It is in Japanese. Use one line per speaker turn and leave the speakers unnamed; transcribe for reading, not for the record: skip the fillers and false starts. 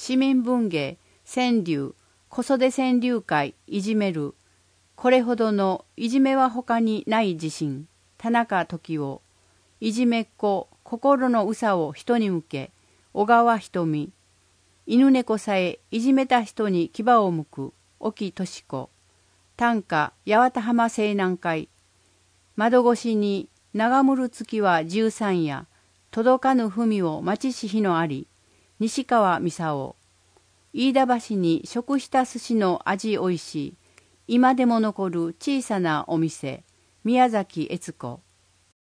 市民文芸、川柳、子育て川柳会、いじめる。これほどのいじめは他にない自信。田中時夫。いじめっ子、心のうさを人に向け。小川瞳。犬猫さえいじめた人に牙を向く。沖敏子。短歌、八幡浜青南会。窓越しに長むる月は13夜。届かぬ文を待ちし日のあり。西川美沙夫。飯田橋に食した寿司の味おいしい。今でも残る小さなお店。宮崎悦子。